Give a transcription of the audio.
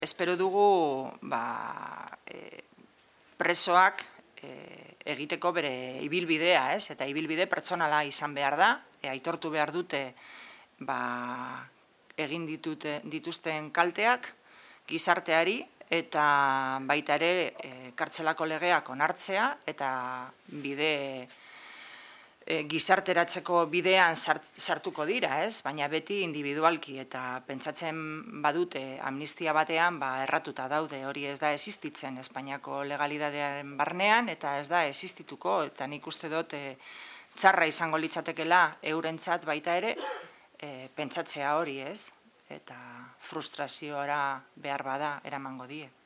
Espero dugu presoak egiteko bere ibilbidea, eta ibilbide pertsonala izan behar da, aitortu behar dute egin dituzten kalteak gizarteari eta baita ere kartzelako legeak onartzea eta gizarteratzeko bidean sartuko dira, baina beti individualki eta pentsatzen badute amnistia batean erratuta daude, hori ez da existitzen Espainiako legalidadearen barnean eta ez da existituko eta nik uste dut txarra izango litzatekela eurentzat baita ere pentsatzea hori eta frustrazioara behar bada eramango die.